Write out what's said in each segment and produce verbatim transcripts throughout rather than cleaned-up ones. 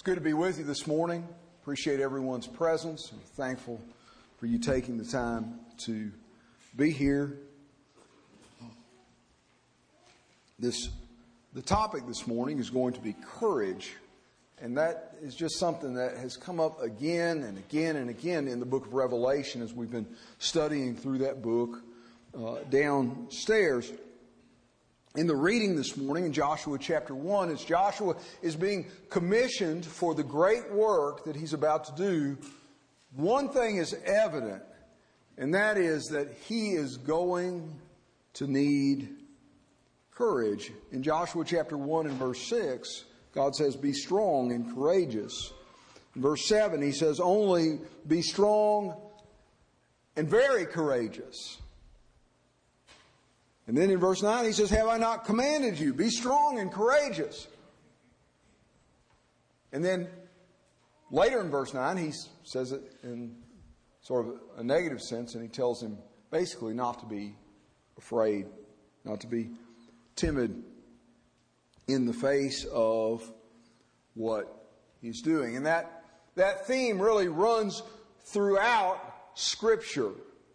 It's good to be with you this morning. Appreciate everyone's presence. I'm thankful for you taking the time to be here. This, the topic this morning is going to be courage. And that is just something that has come up again and again and again in the book of Revelation as we've been studying through that book uh, downstairs. In the reading this morning in Joshua chapter one, as Joshua is being commissioned for the great work that he's about to do, one thing is evident, and that is that he is going to need courage. In Joshua chapter one and verse six, God says, "Be strong and courageous." In verse seven, he says, "Only be strong and very courageous." And then in verse nine, he says, "Have I not commanded you? Be strong and courageous." And then later in verse nine, he says it in sort of a negative sense, and he tells him basically not to be afraid, not to be timid in the face of what he's doing. And that, that theme really runs throughout Scripture.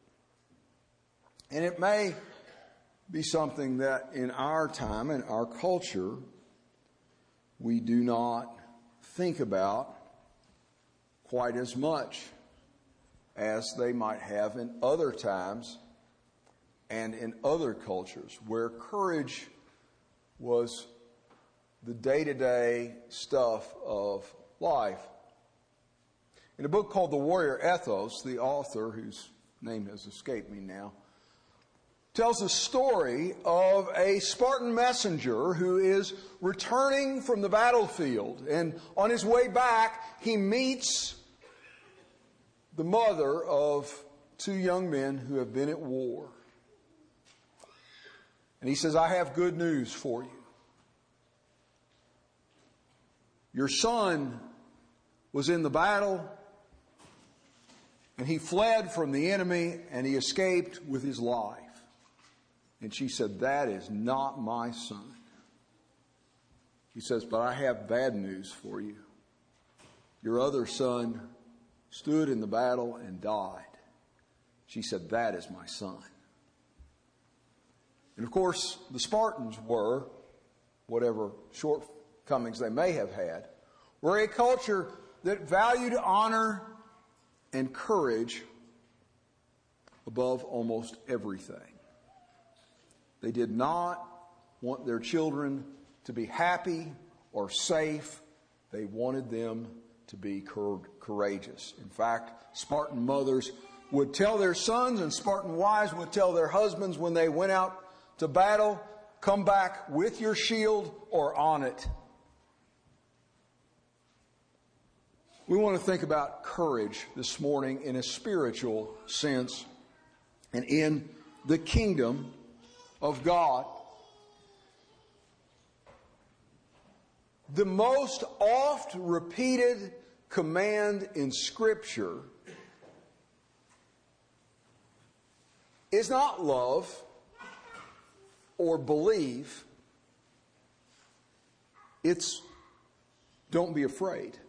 And it may be something that in our time, in our culture, we do not think about quite as much as they might have in other times and in other cultures, where courage was the day-to-day stuff of life. In a book called The Warrior Ethos, the author, whose name has escaped me now, tells a story of a Spartan messenger who is returning from the battlefield. And on his way back, he meets the mother of two young men who have been at war. And he says, "I have good news for you. Your son was in the battle, and he fled from the enemy, and he escaped with his life." And she said, "That is not my son." He says, "But I have bad news for you. Your other son stood in the battle and died." She said, "That is my son." And of course, the Spartans were, whatever shortcomings they may have had, were a culture that valued honor and courage above almost everything. They did not want their children to be happy or safe. They wanted them to be courageous. In fact, Spartan mothers would tell their sons, and Spartan wives would tell their husbands when they went out to battle, "Come back with your shield or on it." We want to think about courage this morning in a spiritual sense and in the kingdom of God. The most oft repeated command in Scripture is not love or believe. It's don't be afraid.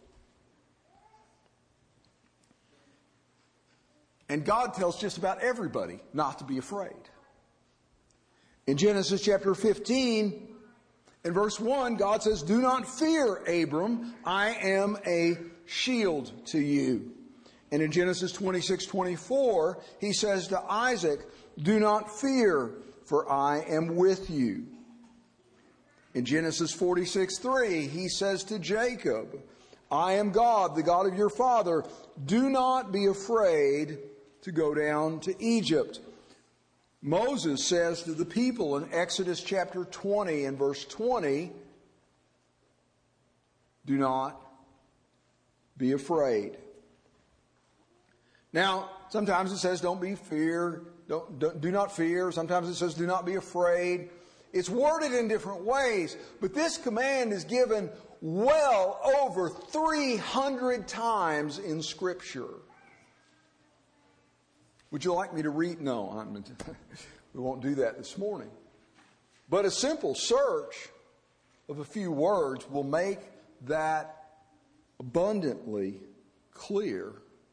And God tells just about everybody not to be afraid. In Genesis chapter fifteen, in verse one, God says, "Do not fear, Abram. I am a shield to you." And in Genesis twenty-six twenty-four, he says to Isaac, "Do not fear, for I am with you." In Genesis forty-six three, he says to Jacob, "I am God, the God of your father. Do not be afraid to go down to Egypt." Moses says to the people in Exodus chapter twenty and verse twenty, "Do not be afraid." Now, sometimes it says don't be fear, don't, don't, do not fear. Sometimes it says do not be afraid. It's worded in different ways, but this command is given well over three hundred times in Scripture. Would you like me to read? No, I'm, we won't do that this morning. But a simple search of a few words will make that abundantly clear.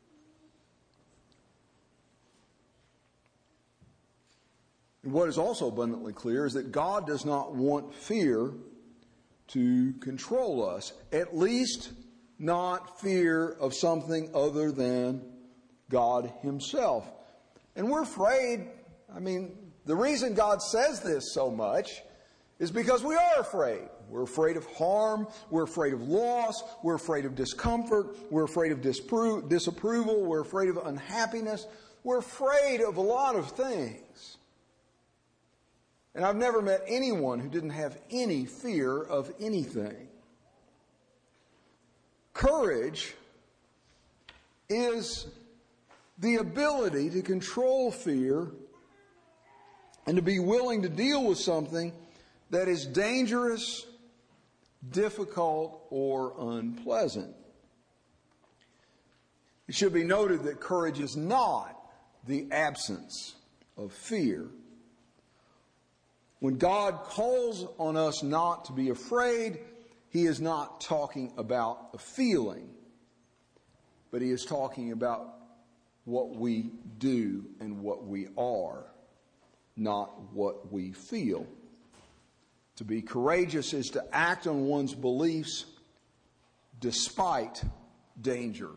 And what is also abundantly clear is that God does not want fear to control us, at least not fear of something other than God Himself. And we're afraid, I mean, the reason God says this so much is because we are afraid. We're afraid of harm, we're afraid of loss, we're afraid of discomfort, we're afraid of dispro- disapproval, we're afraid of unhappiness, we're afraid of a lot of things. And I've never met anyone who didn't have any fear of anything. Courage is the ability to control fear and to be willing to deal with something that is dangerous, difficult, or unpleasant. It should be noted that courage is not the absence of fear. When God calls on us not to be afraid, He is not talking about a feeling, but He is talking about what we do and what we are, not what we feel. To be courageous is to act on one's beliefs despite danger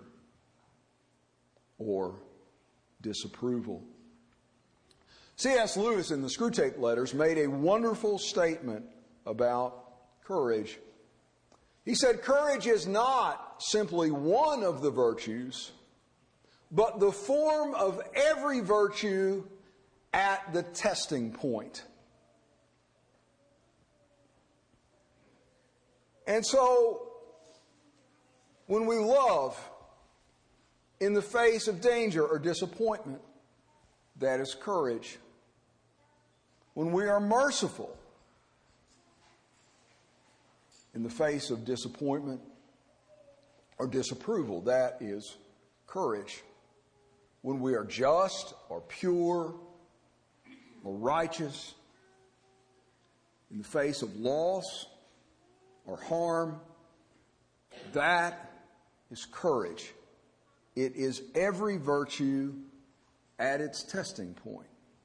or disapproval. C S Lewis in the Screwtape Letters made a wonderful statement about courage. He said, "Courage is not simply one of the virtues, but the form of every virtue at the testing point." And so, when we love in the face of danger or disappointment, that is courage. When we are merciful in the face of disappointment or disapproval, that is courage. When we are just or pure or righteous in the face of loss or harm, that is courage. It is every virtue at its testing point.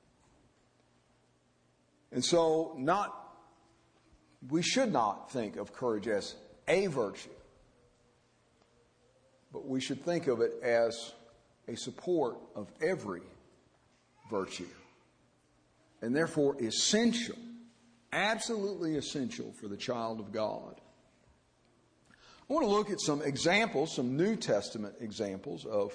And so, not, we should not think of courage as a virtue, but we should think of it as a support of every virtue, and therefore essential, absolutely essential for the child of God. I want to look at some examples, some New Testament examples of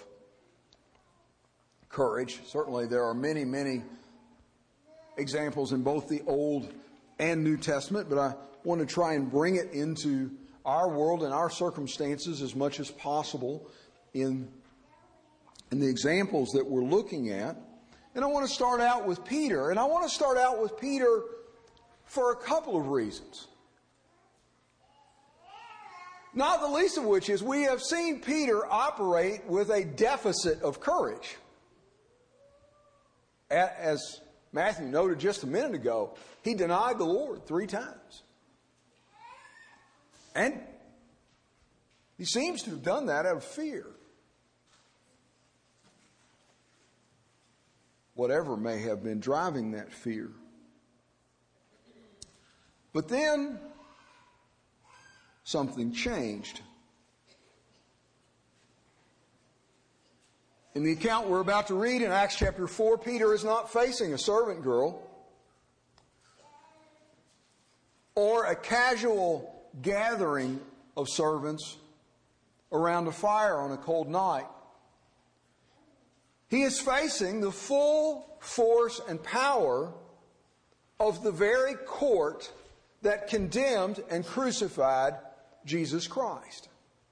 courage. Certainly there are many, many examples in both the Old and New Testament, but I want to try and bring it into our world and our circumstances as much as possible in, in the examples that we're looking at. And I want to start out with Peter, and I want to start out with Peter for a couple of reasons. Not the least of which is we have seen Peter operate with a deficit of courage. As Matthew noted just a minute ago, he denied the Lord three times. And he seems to have done that out of fear. Whatever may have been driving that fear. But then something changed. In the account we're about to read in Acts chapter four, Peter is not facing a servant girl or a casual gathering of servants around a fire on a cold night. He is facing the full force and power of the very court that condemned and crucified Jesus Christ.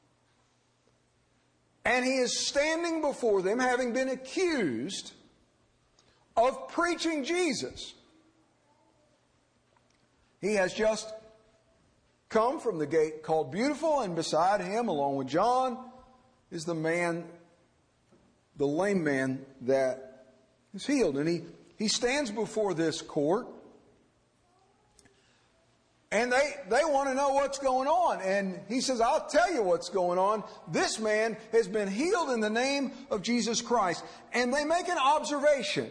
And he is standing before them, having been accused of preaching Jesus. He has just come from the gate called Beautiful, and beside him, along with John, is the man, the lame man that is healed. And he, he stands before this court. And they, they want to know what's going on. And he says, I'll tell you what's going on. This man has been healed in the name of Jesus Christ. And they make an observation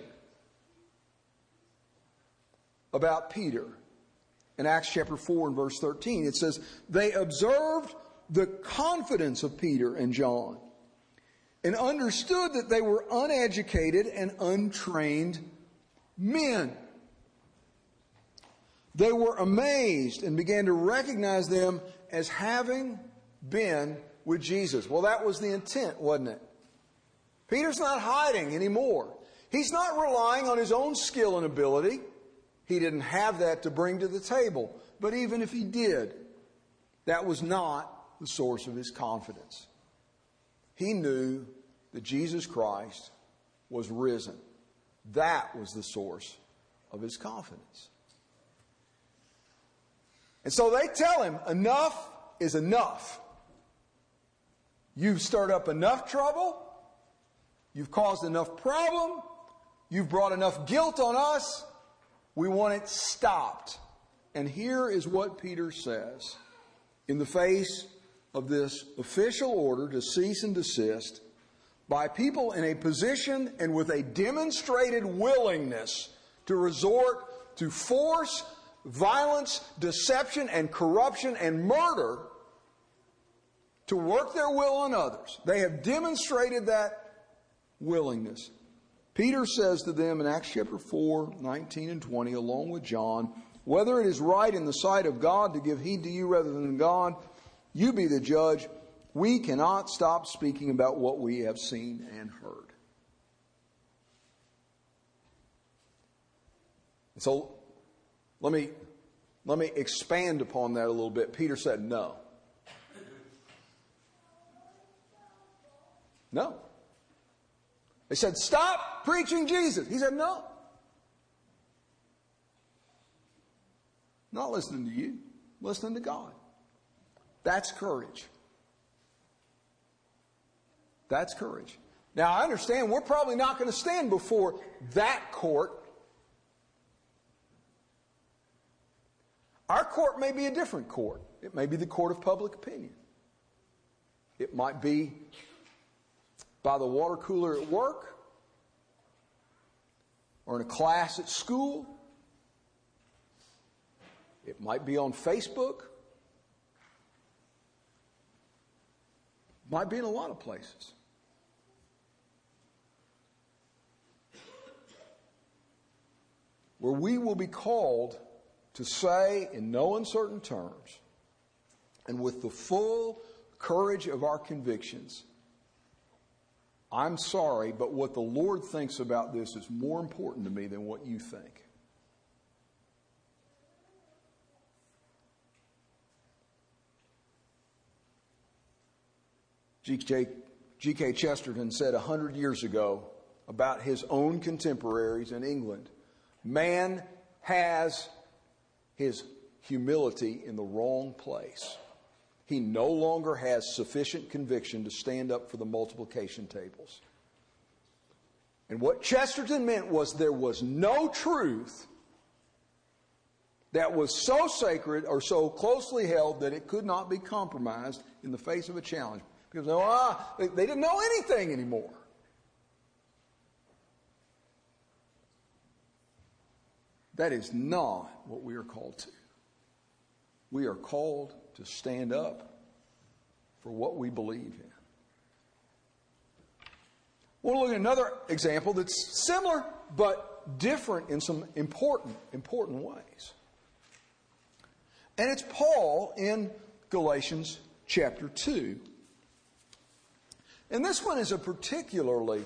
about Peter. In Acts chapter four and verse thirteen, it says, they observed the confidence of Peter and John and understood that they were uneducated and untrained men. They were amazed and began to recognize them as having been with Jesus. Well, that was the intent, wasn't it? Peter's not hiding anymore. He's not relying on his own skill and ability. He didn't have that to bring to the table. But even if he did, that was not the source of his confidence. He knew that Jesus Christ was risen. That was the source of his confidence. And so they tell him, enough is enough. You've stirred up enough trouble. You've caused enough problem. You've brought enough guilt on us. We want it stopped. And here is what Peter says. In the face of this official order to cease and desist by people in a position and with a demonstrated willingness to resort to force, violence, deception, and corruption and murder to work their will on others. They have demonstrated that willingness. Peter says to them in Acts chapter four, nineteen and twenty, along with John, whether it is right in the sight of God to give heed to you rather than God, you be the judge. We cannot stop speaking about what we have seen and heard. So let me, let me expand upon that a little bit. Peter said no. No. They said, stop preaching Jesus. He said, no. Not listening to you, listening to God. That's courage. That's courage. Now, I understand we're probably not going to stand before that court. Our court may be a different court. It may be the court of public opinion. It might be by the water cooler at work, or in a class at school. It might be on Facebook. It might be in a lot of places. Where we will be called to say in no uncertain terms and with the full courage of our convictions, I'm sorry, but what the Lord thinks about this is more important to me than what you think. G K Chesterton said a hundred years ago about his own contemporaries in England, man has his humility in the wrong place. He no longer has sufficient conviction to stand up for the multiplication tables. And what Chesterton meant was there was no truth that was so sacred or so closely held that it could not be compromised in the face of a challenge. Because ah, they, they didn't know anything anymore. That is not what we are called to. We are called to stand up for what we believe in. We'll look at another example that's similar but different in some important, important ways. And it's Paul in Galatians chapter two. And this one is a particularly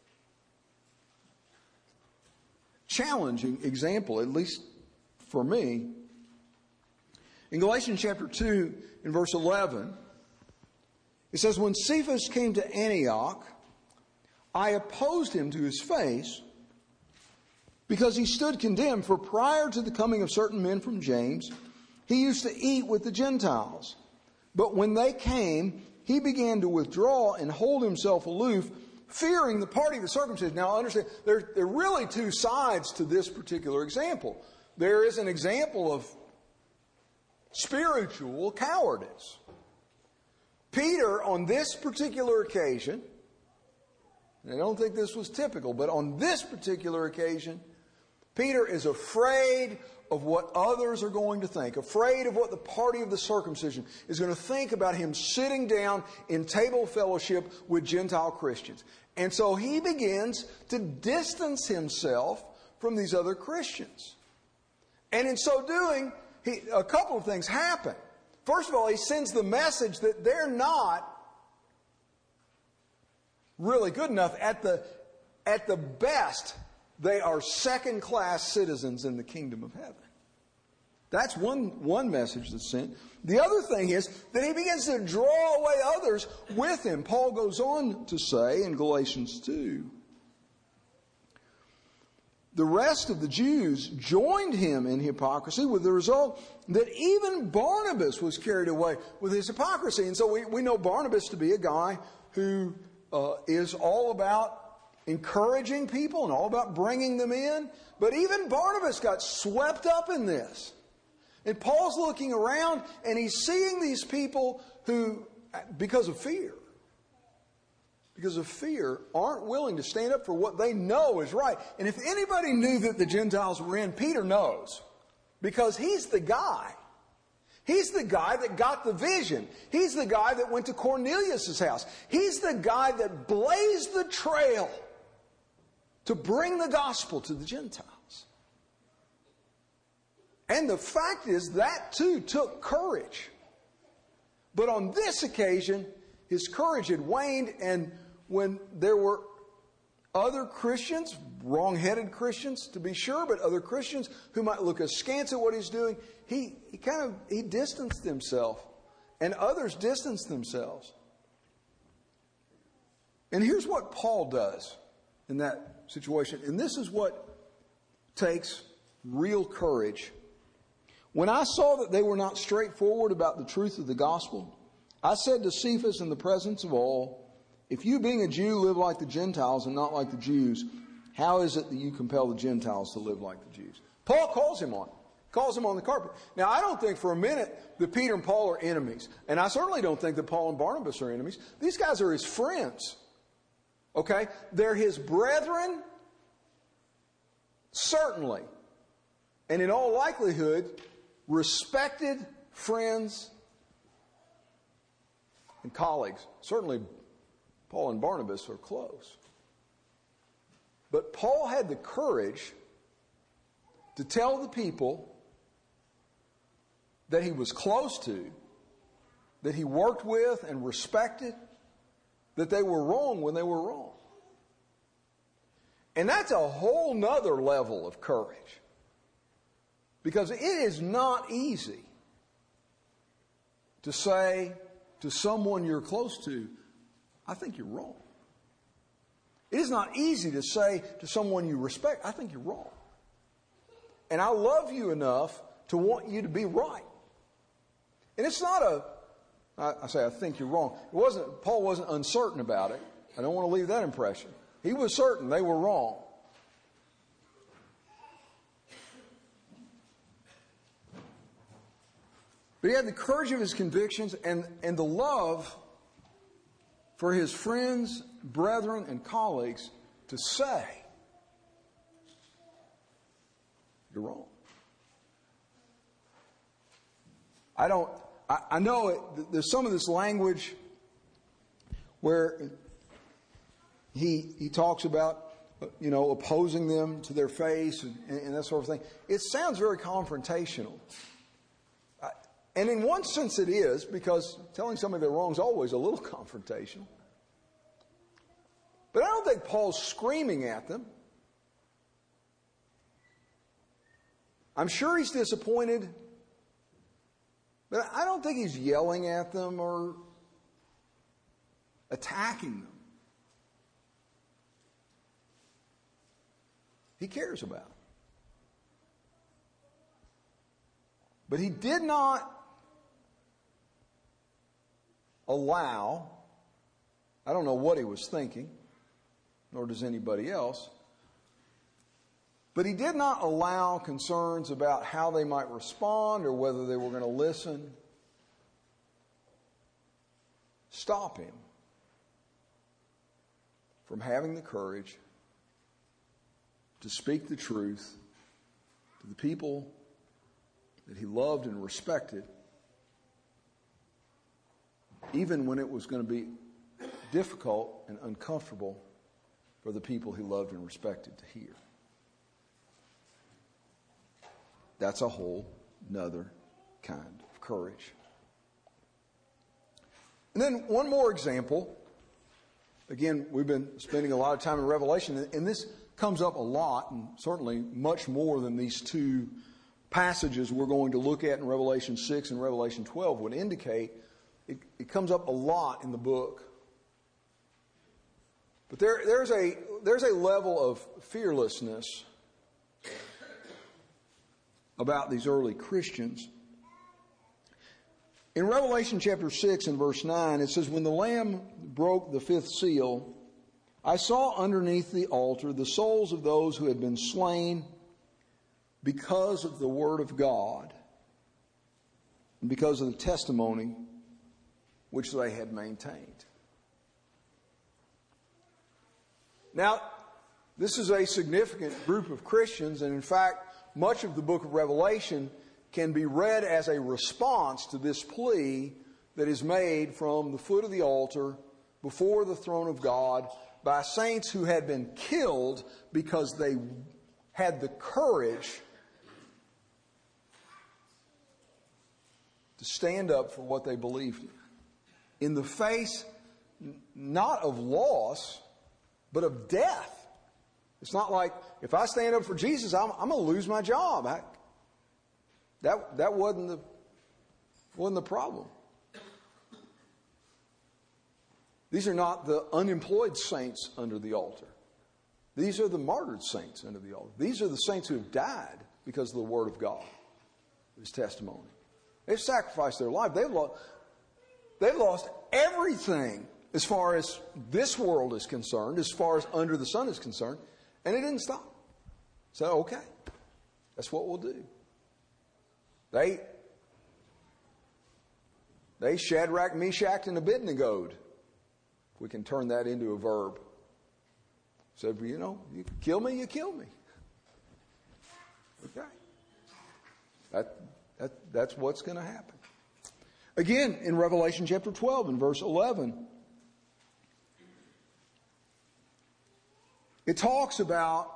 challenging example, at least for me. In Galatians chapter two, in verse eleven, it says, when Cephas came to Antioch, I opposed him to his face because he stood condemned. For prior to the coming of certain men from James, he used to eat with the Gentiles. But when they came, he began to withdraw and hold himself aloof, fearing the party of the circumcision. Now, understand, there, there are really two sides to this particular example. There is an example of spiritual cowardice. Peter, on this particular occasion, and I don't think this was typical, but on this particular occasion, Peter is afraid of what others are going to think, afraid of what the party of the circumcision is going to think about him sitting down in table fellowship with Gentile Christians. And so he begins to distance himself from these other Christians. And in so doing, he, a couple of things happen. First of all, he sends the message that they're not really good enough. At the, at the best, they are second-class citizens in the kingdom of heaven. That's one, one message that's sent. The other thing is that he begins to draw away others with him. Paul goes on to say in Galatians two, the rest of the Jews joined him in hypocrisy, with the result that even Barnabas was carried away with his hypocrisy. And so we, we know Barnabas to be a guy who uh, is all about encouraging people and all about bringing them in. But even Barnabas got swept up in this. And Paul's looking around and he's seeing these people who, because of fear, because of fear, aren't willing to stand up for what they know is right. And if anybody knew that the Gentiles were in, Peter knows. Because he's the guy. He's the guy that got the vision. He's the guy that went to Cornelius' house. He's the guy that blazed the trail to bring the gospel to the Gentiles. And the fact is, that too took courage. But on this occasion, his courage had waned, and when there were other Christians, wrong-headed Christians to be sure, but other Christians who might look askance at what he's doing, he, he kind of he distanced himself, and others distanced themselves. And here's what Paul does in that situation, and this is what takes real courage. When I saw that they were not straightforward about the truth of the gospel, I said to Cephas in the presence of all, if you being a Jew live like the Gentiles and not like the Jews, how is it that you compel the Gentiles to live like the Jews? Paul calls him on it. Calls him on the carpet. Now, I don't think for a minute that Peter and Paul are enemies. And I certainly don't think that Paul and Barnabas are enemies. These guys are his friends. Okay? They're his brethren, certainly. And in all likelihood, respected friends and colleagues. Certainly, Paul and Barnabas are close. But Paul had the courage to tell the people that he was close to, that he worked with and respected, that they were wrong when they were wrong. And that's a whole nother level of courage. Because it is not easy to say to someone you're close to, I think you're wrong. It is not easy to say to someone you respect, I think you're wrong. And I love you enough to want you to be right. And it's not a, I, I say I think you're wrong. It wasn't, Paul wasn't uncertain about it. I don't want to leave that impression. He was certain they were wrong. But he had the courage of his convictions and, and the love for his friends, brethren, and colleagues to say, you're wrong. I don't, I, I know it, there's some of this language where he, he talks about, you know, opposing them to their face and, and that sort of thing. It sounds very confrontational. And in one sense it is, because telling somebody they're wrong is always a little confrontational. But I don't think Paul's screaming at them. I'm sure he's disappointed, but I don't think he's yelling at them or attacking them. He cares about them. But he did not allow, I don't know what he was thinking, nor does anybody else, But he did not allow concerns about how they might respond or whether they were going to listen stop him from having the courage to speak the truth to the people that he loved and respected, even when it was going to be difficult and uncomfortable for the people he loved and respected to hear. That's a whole nother kind of courage. And then one more example. Again, we've been spending a lot of time in Revelation, and this comes up a lot, and certainly much more than these two passages we're going to look at in Revelation six and Revelation twelve would indicate. It, it comes up a lot in the book. But there, there's a there's a level of fearlessness about these early Christians. In Revelation chapter six and verse nine, it says, "When the Lamb broke the fifth seal, I saw underneath the altar the souls of those who had been slain because of the word of God and because of the testimony which they had maintained." Now, this is a significant group of Christians, and in fact, much of the book of Revelation can be read as a response to this plea that is made from the foot of the altar before the throne of God by saints who had been killed because they had the courage to stand up for what they believed in. In the face not of loss, but of death. It's not like, if I stand up for Jesus, I'm, I'm going to lose my job. I, that that wasn't the wasn't the problem. These are not the unemployed saints under the altar. These are the martyred saints under the altar. These are the saints who have died because of the word of God, His testimony. They've sacrificed their life. They've lost, they've lost everything as far as this world is concerned, as far as under the sun is concerned, and it didn't stop. So, okay, that's what we'll do. They, they Shadrach, Meshach, and Abednego'd. We can turn that into a verb. Said, well, you know, you kill me, you kill me. Okay. That, that, that's what's going to happen. Again, in Revelation chapter twelve and verse eleven, it talks about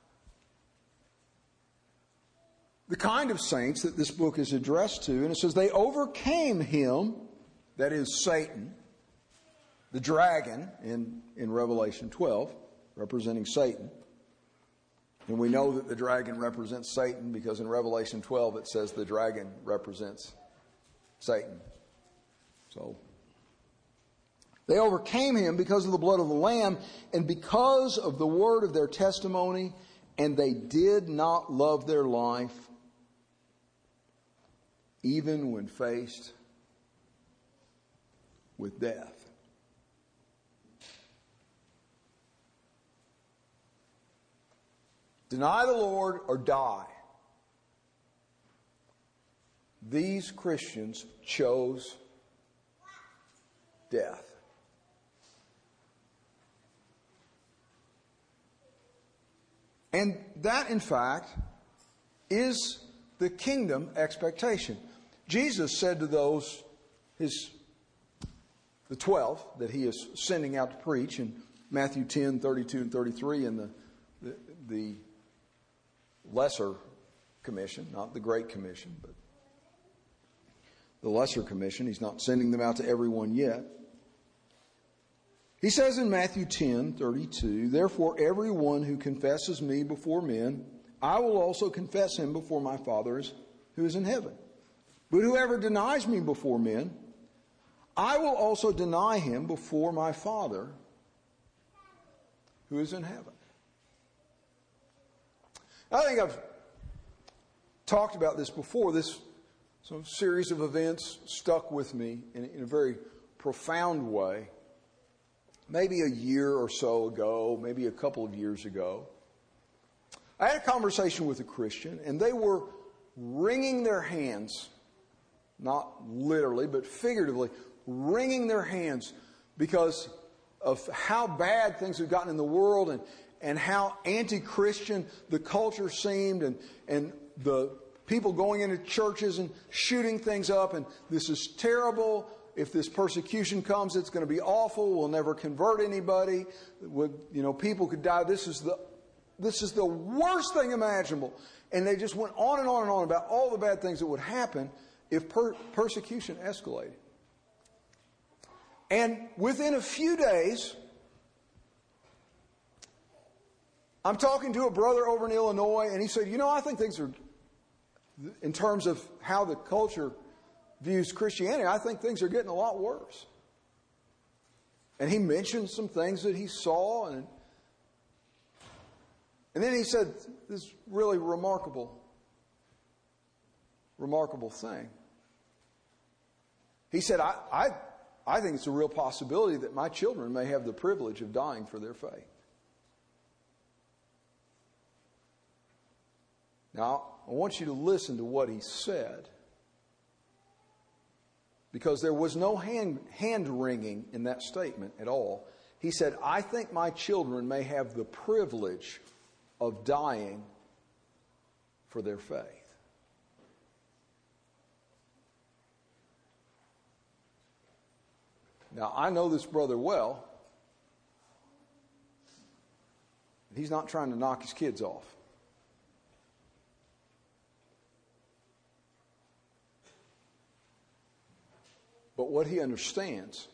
the kind of saints that this book is addressed to. And it says, they overcame him, that is Satan, the dragon in, in Revelation twelve, representing Satan. And we know that the dragon represents Satan because in Revelation twelve it says the dragon represents Satan. So, they overcame him because of the blood of the Lamb and because of the word of their testimony, and they did not love their life even when faced with death. Deny the Lord or die. These Christians chose death. And that, in fact, is the kingdom expectation. Jesus said to those, his, the twelve that he is sending out to preach in Matthew ten, thirty-two and thirty-three, in the, the, the lesser commission, not the great commission, but the lesser commission. He's not sending them out to everyone yet. He says in Matthew ten, thirty-two, therefore everyone who confesses me before men, I will also confess him before my Father who is in heaven. But whoever denies me before men, I will also deny him before my Father who is in heaven. I think I've talked about this before. This some series of events stuck with me in, in a very profound way. Maybe a year or so ago, maybe a couple of years ago. I had a conversation with a Christian, and they were wringing their hands, not literally, but figuratively, wringing their hands because of how bad things have gotten in the world and, and how anti-Christian the culture seemed, and, and the people going into churches and shooting things up, and this is terrible. If this persecution comes, it's going to be awful. We'll never convert anybody. You know, people could die. This is the This is the worst thing imaginable. And they just went on and on and on about all the bad things that would happen if per- persecution escalated. And within a few days, I'm talking to a brother over in Illinois, and he said, you know, I think things are, in terms of how the culture views Christianity, I think things are getting a lot worse. And he mentioned some things that he saw, and And then he said this really remarkable, remarkable thing. He said, I, I, I think it's a real possibility that my children may have the privilege of dying for their faith. Now, I want you to listen to what he said, because there was no hand, hand wringing in that statement at all. He said, I think my children may have the privilege of dying for their faith. Now, I know this brother well. He's not trying to knock his kids off. But what he understands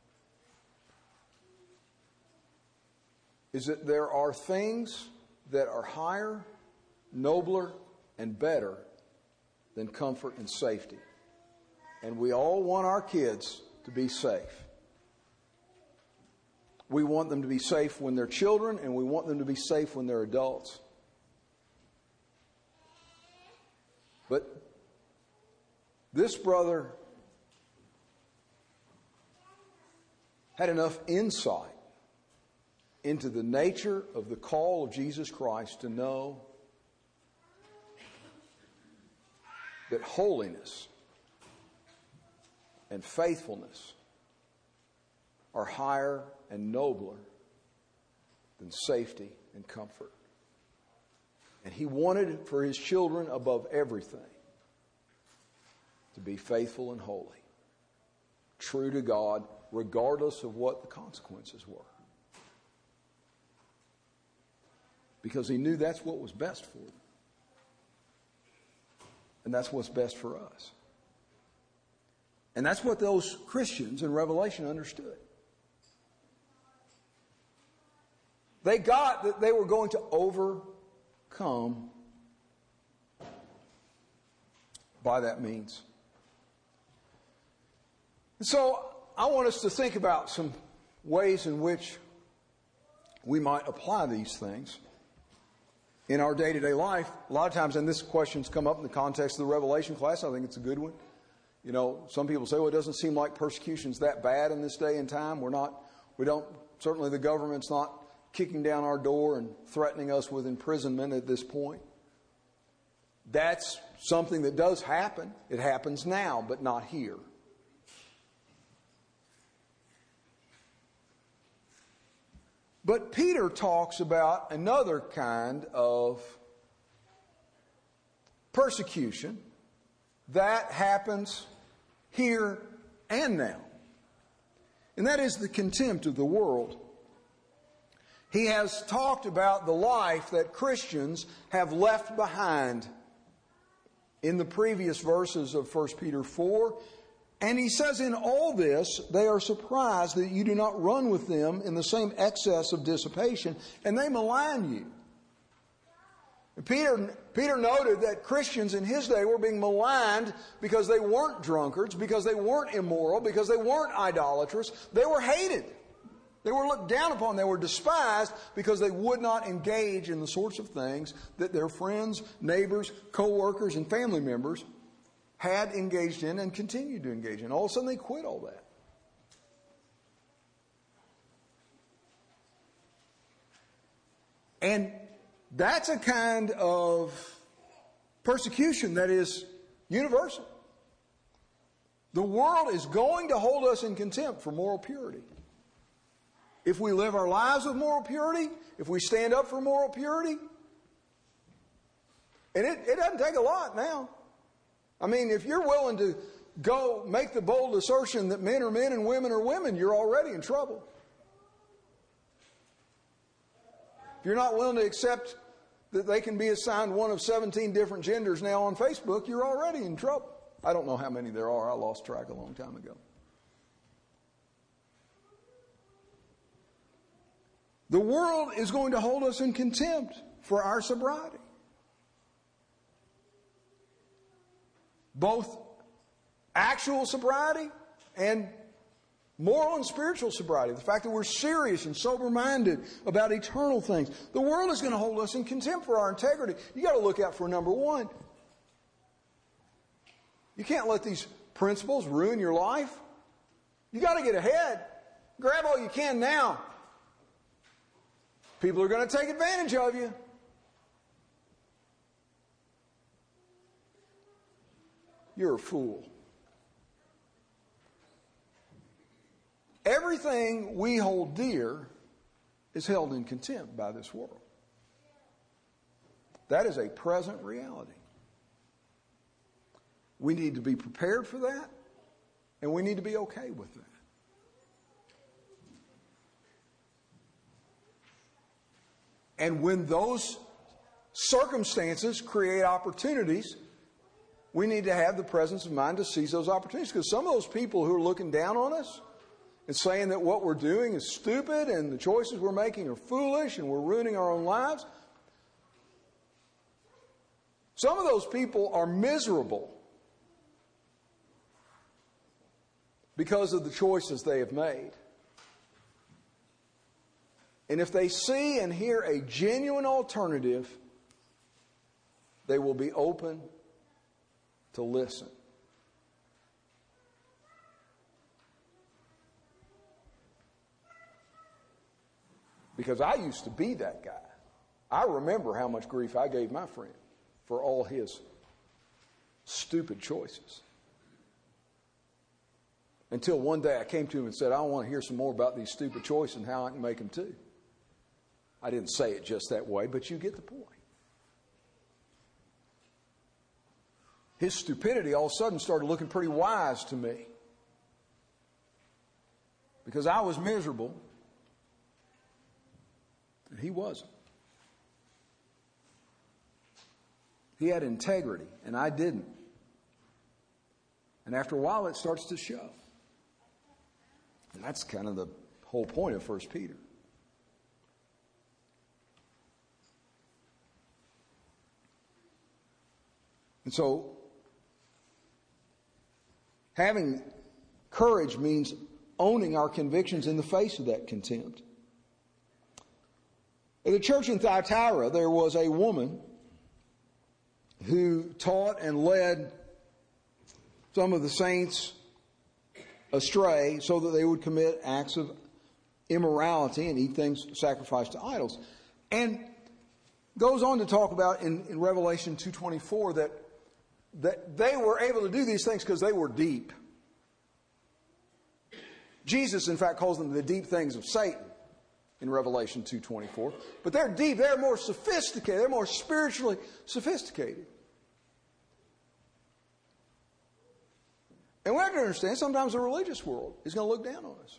is that there are things that are higher, nobler, and better than comfort and safety. And we all want our kids to be safe. We want them to be safe when they're children, and we want them to be safe when they're adults. But this brother had enough insight into the nature of the call of Jesus Christ to know that holiness and faithfulness are higher and nobler than safety and comfort. And he wanted for his children, above everything, to be faithful and holy, true to God, regardless of what the consequences were. Because he knew that's what was best for them. And that's what's best for us. And that's what those Christians in Revelation understood. They got that they were going to overcome by that means. And so I want us to think about some ways in which we might apply these things in our day-to-day life. A lot of times, and this question's come up in the context of the Revelation class, I think it's a good one. You know, some people say, well, it doesn't seem like persecution's that bad in this day and time. We're not, we don't, certainly the government's not kicking down our door and threatening us with imprisonment at this point. That's something that does happen. It happens now, but not here. But Peter talks about another kind of persecution that happens here and now. And that is the contempt of the world. He has talked about the life that Christians have left behind in the previous verses of First Peter four. And he says in all this, they are surprised that you do not run with them in the same excess of dissipation, and they malign you. Peter, Peter noted that Christians in his day were being maligned because they weren't drunkards, because they weren't immoral, because they weren't idolatrous. They were hated. They were looked down upon. They were despised because they would not engage in the sorts of things that their friends, neighbors, co-workers, and family members had engaged in and continued to engage in. All of a sudden they quit all that. And That's a kind of persecution that is universal. The world is going to hold us in contempt for moral purity. If we live our lives with moral purity, if we stand up for moral purity, and it, it doesn't take a lot now. I mean, if you're willing to go make the bold assertion that men are men and women are women, you're already in trouble. If you're not willing to accept that they can be assigned one of seventeen different genders now on Facebook, you're already in trouble. I don't know how many there are. I lost track a long time ago. The world is going to hold us in contempt for our sobriety. Both actual sobriety and moral and spiritual sobriety. The fact that we're serious and sober-minded about eternal things. The world is going to hold us in contempt for our integrity. You got to look out for number one. You can't let these principles ruin your life. You got to get ahead. Grab all you can now. People are going to take advantage of you. You're a fool. Everything we hold dear is held in contempt by this world. That is a present reality. We need to be prepared for that, and we need to be okay with that. And when those circumstances create opportunities, we need to have the presence of mind to seize those opportunities. Because some of those people who are looking down on us and saying that what we're doing is stupid and the choices we're making are foolish and we're ruining our own lives, some of those people are miserable because of the choices they have made. And if they see and hear a genuine alternative, they will be open to listen. Because I used to be that guy. I remember how much grief I gave my friend for all his stupid choices. Until one day I came to him and said, I want to hear some more about these stupid choices and how I can make them too. I didn't say it just that way, but you get the point. His stupidity all of a sudden started looking pretty wise to me. Because I was miserable, and he wasn't. He had integrity, and I didn't. And after a while, it starts to show. And that's kind of the whole point of First Peter. And so, having courage means owning our convictions in the face of that contempt. At the church in Thyatira, there was a woman who taught and led some of the saints astray so that they would commit acts of immorality and eat things sacrificed to idols. And goes on to talk about in, in Revelation two twenty-four that that they were able to do these things because they were deep. Jesus, in fact, calls them the deep things of Satan in Revelation two twenty-four. But they're deep. They're more sophisticated. They're more spiritually sophisticated. And we have to understand, sometimes the religious world is going to look down on us.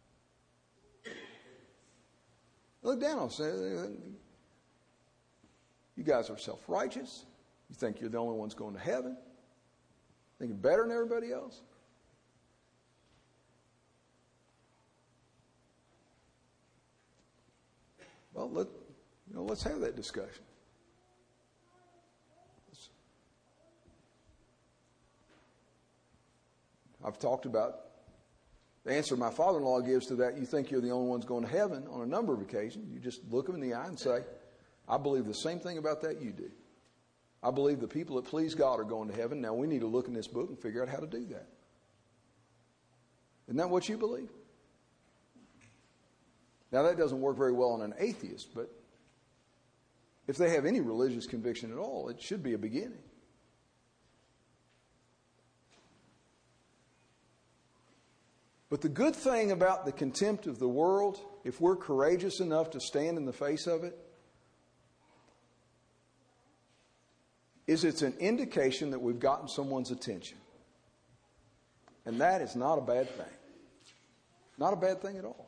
Look down on us. You guys are self-righteous. You think you're the only ones going to heaven. Think you're better than everybody else. Well, let, you know, let's have that discussion. Let's, I've talked about the answer my father-in-law gives to that, you think you're the only ones going to heaven, on a number of occasions. You just look them in the eye and say, I believe the same thing about that you do. I believe the people that please God are going to heaven. Now we need to look in this book and figure out how to do that. Isn't that what you believe? Now that doesn't work very well on an atheist, but if they have any religious conviction at all, it should be a beginning. But the good thing about the contempt of the world, if we're courageous enough to stand in the face of it, is it's an indication that we've gotten someone's attention. And that is not a bad thing. Not a bad thing at all.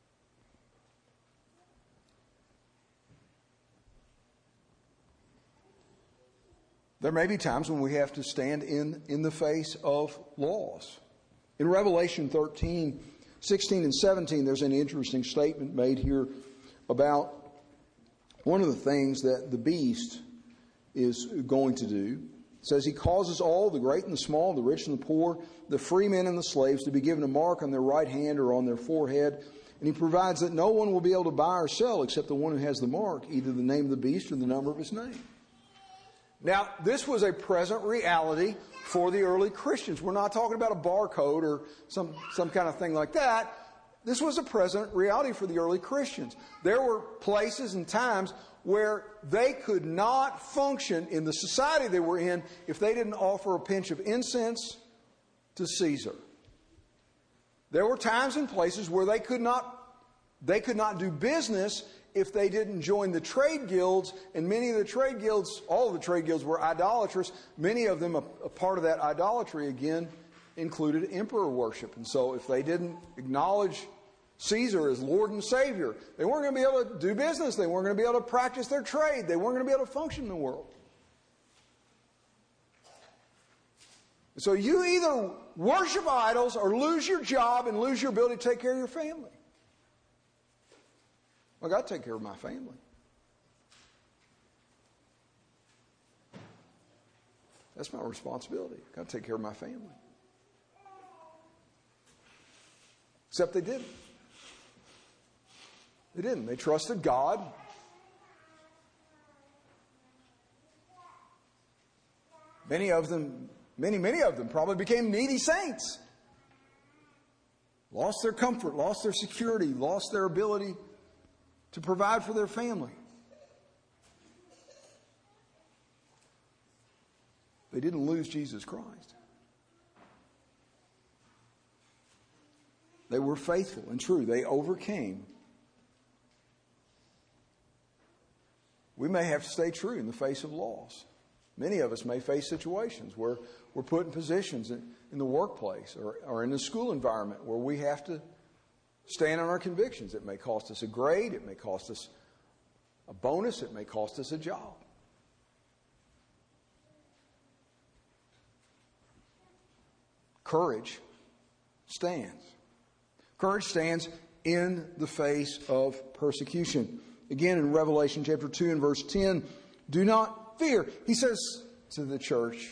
There may be times when we have to stand in, in the face of laws. In Revelation thirteen, sixteen and seventeen, there's an interesting statement made here about one of the things that the beast is going to do. It says, he causes all, the great and the small, the rich and the poor, the free men and the slaves, to be given a mark on their right hand or on their forehead. And he provides that no one will be able to buy or sell except the one who has the mark, either the name of the beast or the number of his name. Now, this was a present reality for the early Christians. We're not talking about a barcode or some, some kind of thing like that. This was a present reality for the early Christians. There were places and times where they could not function in the society they were in if they didn't offer a pinch of incense to Caesar. There were times and places where they could not, they could not do business if they didn't join the trade guilds, and many of the trade guilds, all of the trade guilds were idolatrous. Many of them, a, a part of that idolatry, again, included emperor worship. And so if they didn't acknowledge Caesar as Lord and Savior, they weren't going to be able to do business. They weren't going to be able to practice their trade. They weren't going to be able to function in the world. So you either worship idols or lose your job and lose your ability to take care of your family. I've got to take care of my family. That's my responsibility. I've got to take care of my family. Except they didn't. They didn't. They trusted God. Many of them, many, many of them probably became needy saints. Lost their comfort, lost their security, lost their ability to provide for their family. They didn't lose Jesus Christ. They were faithful and true. They overcame. We may have to stay true in the face of loss. Many of us may face situations where we're put in positions in, in the workplace or, or in the school environment where we have to stand on our convictions. It may cost us a grade. It may cost us a bonus. It may cost us a job. Courage stands. Courage stands in the face of persecution. Again, in Revelation chapter two and verse ten, do not fear. He says to the church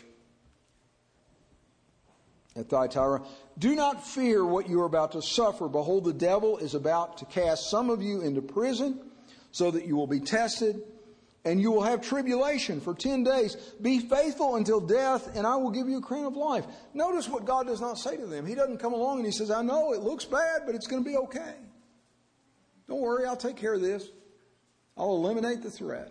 at Thyatira, do not fear what you are about to suffer. Behold, the devil is about to cast some of you into prison so that you will be tested, and you will have tribulation for ten days. Be faithful until death, and I will give you a crown of life. Notice what God does not say to them. He doesn't come along and he says, I know it looks bad, but it's going to be okay. Don't worry, I'll take care of this. I'll eliminate the threat.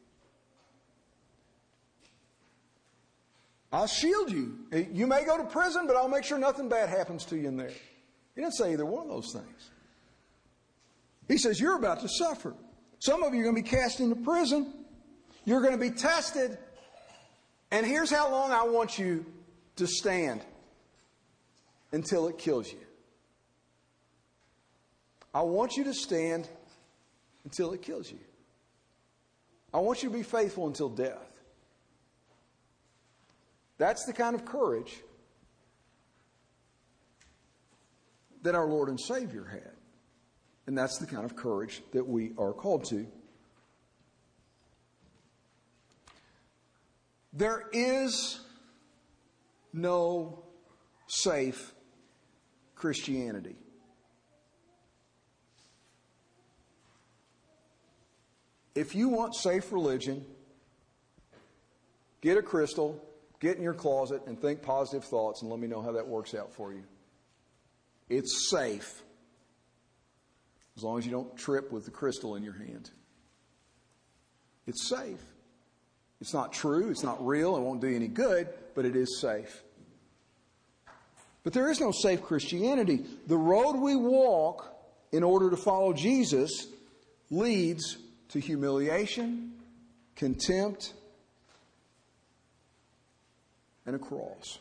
I'll shield you. You may go to prison, but I'll make sure nothing bad happens to you in there. He didn't say either one of those things. He says, you're about to suffer. Some of you are going to be cast into prison. You're going to be tested. And here's how long I want you to stand until it kills you. I want you to stand until it kills you. I want you to be faithful until death. That's the kind of courage that our Lord and Savior had. And that's the kind of courage that we are called to. There is no safe Christianity. If you want safe religion, get a crystal, get in your closet, and think positive thoughts, and let me know how that works out for you. It's safe, as long as you don't trip with the crystal in your hand. It's safe. It's not true. It's not real. It won't do you any good, but it is safe. But there is no safe Christianity. The road we walk in order to follow Jesus leads to humiliation, contempt, and a cross.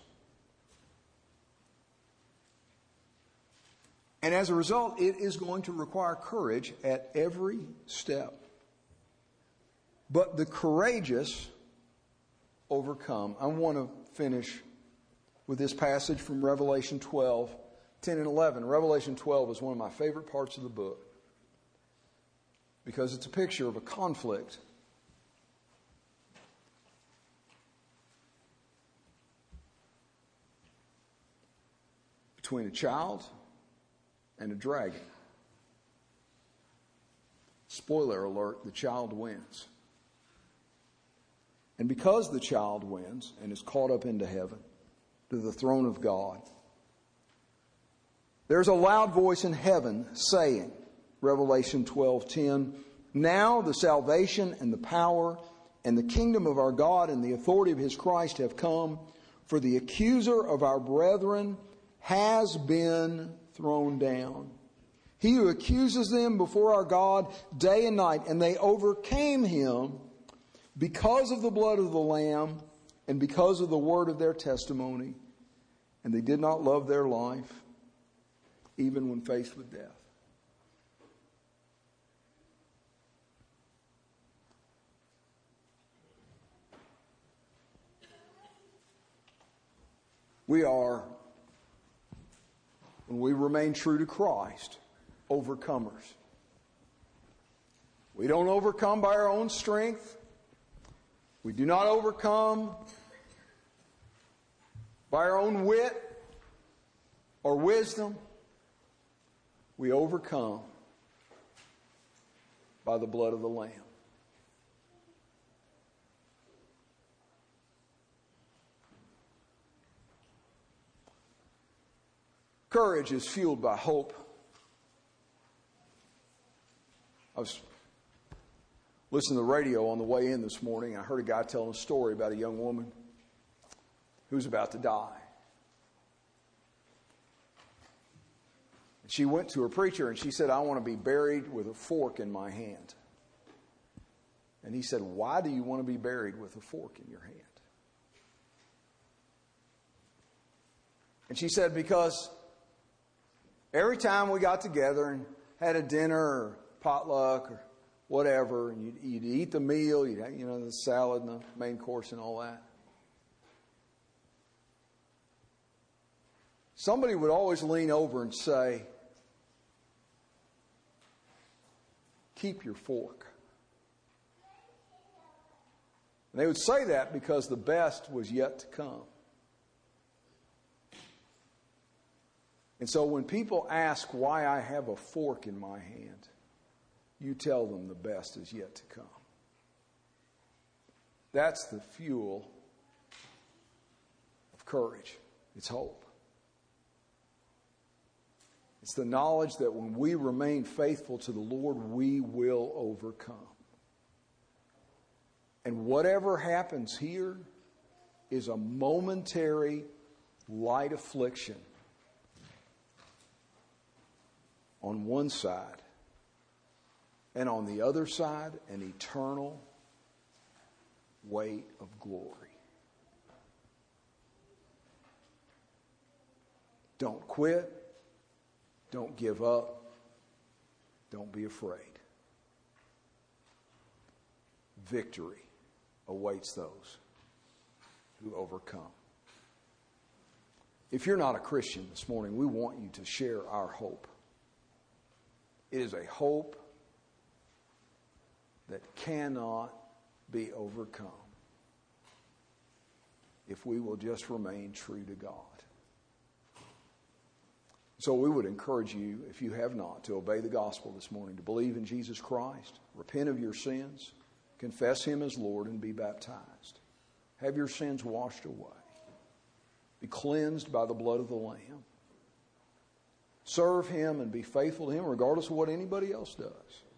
And as a result, it is going to require courage at every step. But the courageous overcome. I want to finish with this passage from Revelation twelve, ten and eleven. Revelation twelve is one of my favorite parts of the book because it's a picture of a conflict between a child and a dragon. Spoiler alert, the child wins. And because the child wins and is caught up into heaven, to the throne of God, there's a loud voice in heaven saying, Revelation twelve ten, now the salvation and the power and the kingdom of our God and the authority of His Christ have come, for the accuser of our brethren has been thrown down. He who accuses them before our God day and night, and they overcame him because of the blood of the Lamb and because of the word of their testimony. And they did not love their life, even when faced with death. We are, when we remain true to Christ, overcomers. We don't overcome by our own strength. We do not overcome by our own wit or wisdom. We overcome by the blood of the Lamb. Courage is fueled by hope. I was listening to the radio on the way in this morning. I heard a guy telling a story about a young woman who was about to die. She went to her preacher and she said, I want to be buried with a fork in my hand. And he said, why do you want to be buried with a fork in your hand? And she said, because every time we got together and had a dinner or potluck or whatever, and you'd, you'd eat the meal, you'd have, you know, the salad and the main course and all that. Somebody would always lean over and say, keep your fork. And they would say that because the best was yet to come. And so when people ask why I have a fork in my hand, you tell them the best is yet to come. That's the fuel of courage. It's hope. It's the knowledge that when we remain faithful to the Lord, we will overcome. And whatever happens here is a momentary light affliction on one side, and on the other side, an eternal weight of glory. Don't quit. Don't give up. Don't be afraid. Victory awaits those who overcome. If you're not a Christian this morning, we want you to share our hope. It is a hope that cannot be overcome if we will just remain true to God. So we would encourage you, if you have not, to obey the gospel this morning, to believe in Jesus Christ, repent of your sins, confess Him as Lord, and be baptized. Have your sins washed away. Be cleansed by the blood of the Lamb. Serve Him and be faithful to Him regardless of what anybody else does.